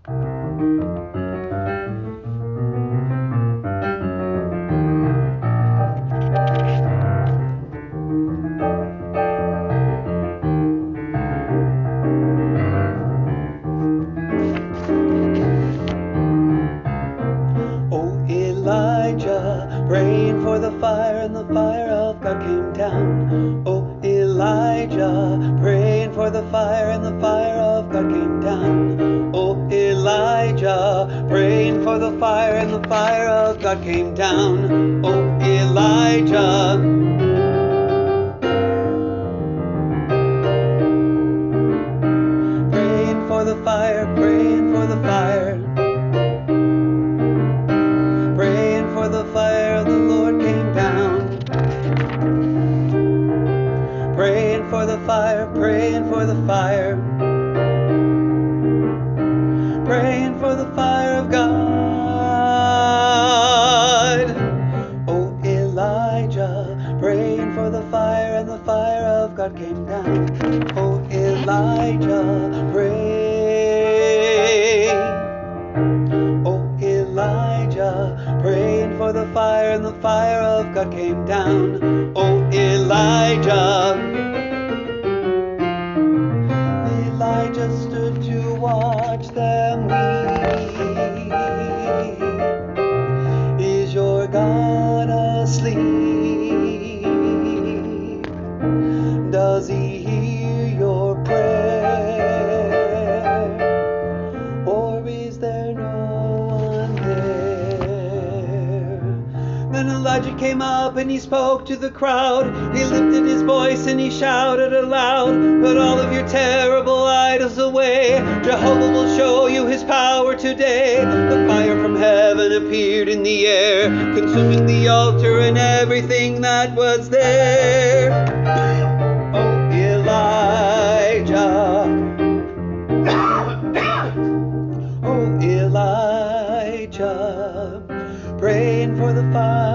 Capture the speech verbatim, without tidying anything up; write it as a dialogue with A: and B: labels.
A: Elijah, praying for the fire, and the fire of God came down. Oh, Elijah, praying for the fire, and the fire of God came down. Oh, Elijah, praying for the fire, and the fire of God came down. Oh, Elijah. Praying for the fire, praying for the fire. Praying for the fire, the Lord came down. Praying for the fire, praying for the fire. Praying for the fire of God. Oh, Elijah, praying for the fire, and the fire of God came down. Oh, Elijah, pray. Oh, Elijah, praying for the fire, and the fire of God came down. Oh, Elijah. Elijah stood to watch them weep. Is your God asleep? Does he hear your prayer? Or is there no one there? Then Elijah came up and he spoke to the crowd. He lifted his voice and he shouted aloud, "Put all of your terrible idols away. Jehovah will show you his power today." The fire from heaven appeared in the air, consuming the altar and everything that was there. Oh, Elijah. Oh, Elijah, praying for the fire.